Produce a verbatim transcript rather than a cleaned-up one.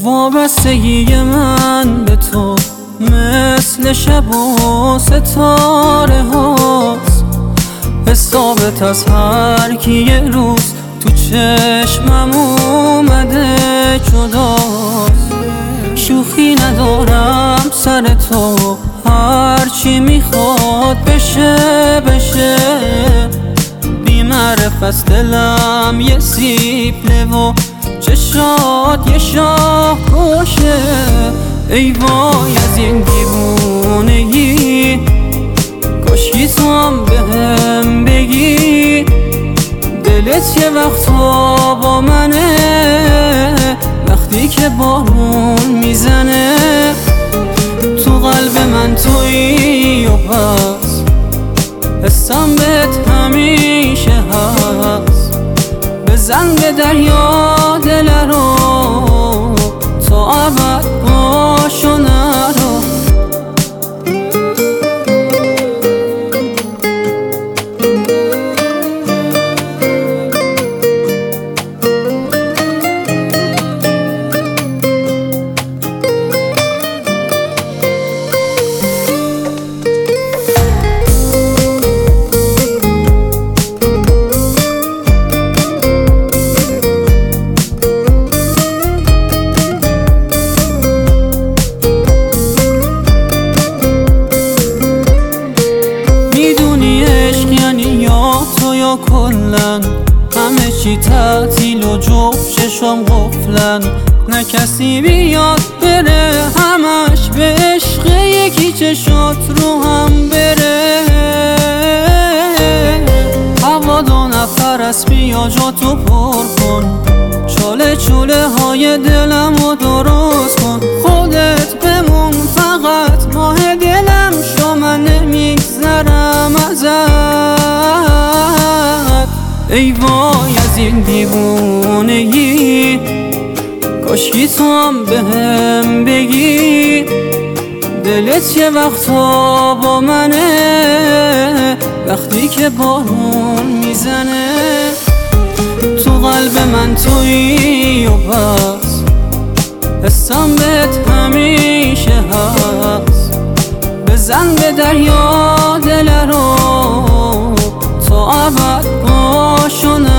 وابستگی من به تو مثل شب و ستاره هاست، حسابت از هر کی یه روز تو چشمم اومده جداست. شوخی ندارم سر تو، هرچی میخواد بشه بشه. بی‌معرف از دلم یه سیبله و چشات یه شاه کشه. ای وای از این دیوونگی، کاشکی تو هم بهم بگی دلت یه وقتا با منه، وقتی که بارون میزنه تو قلب من تویی و پس حسم بهت همیشه هست. بزن به دریا دل رو تا ابد باش و نرو. یا کلن همه چی تعطیل و جفت چشم قفلن، نه کسی بیاد بره همش به عشق یکی چشات رو هم بره. هوا دو نفر است بیا جاتو پر کن، چاله چوله های دلم رو درست کن. خودت بمون فقط ماه دلم شو، من نمیگذرم ازت. ای وای از این دیوونگی، کاشکی تو هم بهم بگی دلت یه وقتا با منه، وقتی که بارون میزنه تو قلب من تویی و پس حسم بهت همیشه هست. بزن به دریا دل رو تا ابد باش و